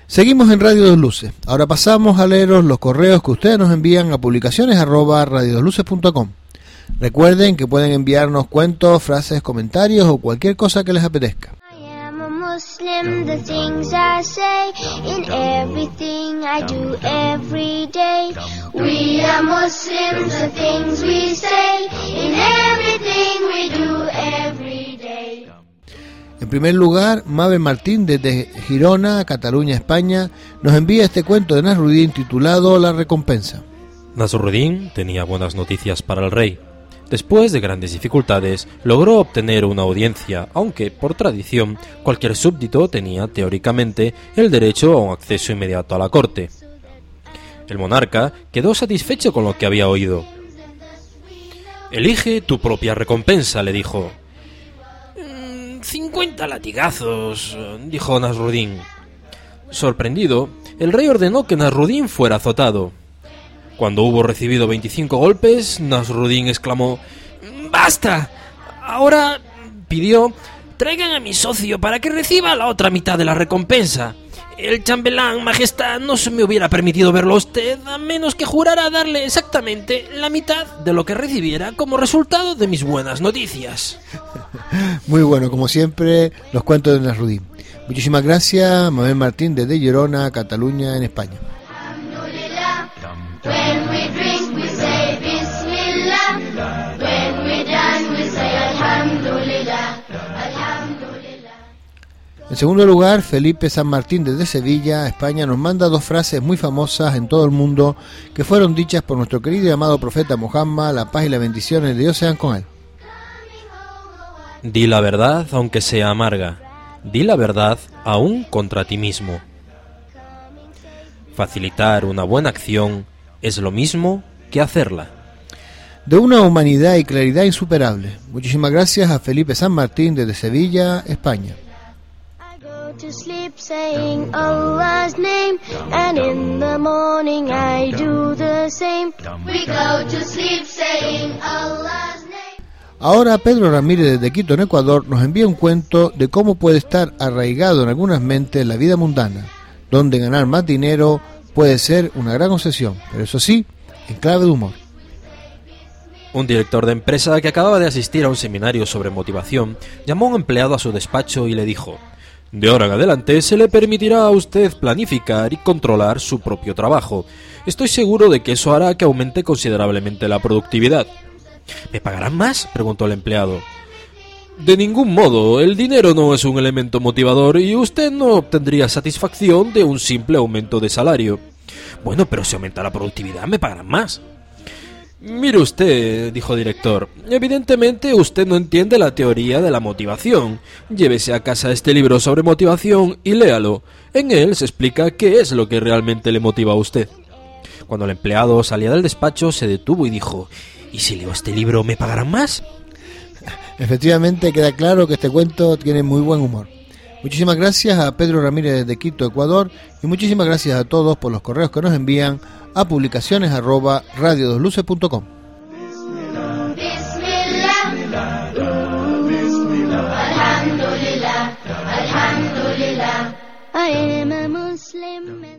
Seguimos en Radio Dos Luces. Ahora pasamos a leeros los correos que ustedes nos envían a publicaciones@radiodosluces.com. Recuerden que pueden enviarnos cuentos, frases, comentarios o cualquier cosa que les apetezca. Muslim, the things I say, in everything I do every day. We are Muslims, the things we say, in everything we do every day. En primer lugar, Mabel Martín desde Girona, Cataluña, España, nos envía este cuento de Nasruddin titulado La recompensa. Nasruddin tenía buenas noticias para el rey. Después de grandes dificultades, logró obtener una audiencia, aunque, por tradición, cualquier súbdito tenía, teóricamente, el derecho a un acceso inmediato a la corte. El monarca quedó satisfecho con lo que había oído. «Elige tu propia recompensa», le dijo. 50 latigazos, dijo Nasruddin. Sorprendido, el rey ordenó que Nasruddin fuera azotado. Cuando hubo recibido 25 golpes, Nasruddin exclamó: «¡Basta!». Ahora, pidió, «traigan a mi socio para que reciba la otra mitad de la recompensa. El chambelán, majestad, no se me hubiera permitido verlo a usted a menos que jurara darle exactamente la mitad de lo que recibiera como resultado de mis buenas noticias». Muy bueno, como siempre, los cuentos de Nasruddin. Muchísimas gracias, Mabel Martín desde Girona, Cataluña, en España. When we drink, we say Bismillah. When we're done, we say Alhamdulillah. Alhamdulillah. En segundo lugar, Felipe San Martín desde Sevilla, España, nos manda dos frases muy famosas en todo el mundo que fueron dichas por nuestro querido y amado profeta Muhammad, la paz y las bendiciones de Dios sean con él. Di la verdad aunque sea amarga. Di la verdad aún contra ti mismo. Facilitar una buena acción es lo mismo que hacerla. De una humanidad y claridad insuperable. Muchísimas gracias a Felipe San Martín desde Sevilla, España. I go to sleep saying Allah's name, and in the morning I do the same. We go to sleep saying Allah's name. Ahora Pedro Ramírez desde Quito, en Ecuador, nos envía un cuento de cómo puede estar arraigado en algunas mentes la vida mundana, donde ganar más dinero puede ser una gran obsesión, pero eso sí, en clave de humor. Un director de empresa que acababa de asistir a un seminario sobre motivación llamó a un empleado a su despacho y le dijo: «De ahora en adelante se le permitirá a usted planificar y controlar su propio trabajo. Estoy seguro de que eso hará que aumente considerablemente la productividad». «¿Me pagarán más?», preguntó el empleado. «De ningún modo, el dinero no es un elemento motivador y usted no obtendría satisfacción de un simple aumento de salario». «Bueno, pero si aumenta la productividad, me pagarán más». «Mire usted», dijo el director, «evidentemente usted no entiende la teoría de la motivación. Llévese a casa este libro sobre motivación y léalo. En él se explica qué es lo que realmente le motiva a usted». Cuando el empleado salía del despacho, se detuvo y dijo: «¿Y si leo este libro, me pagarán más?». Efectivamente, queda claro que este cuento tiene muy buen humor. Muchísimas gracias a Pedro Ramírez de Quito, Ecuador, y muchísimas gracias a todos por los correos que nos envían a publicaciones@radiodosluces.com.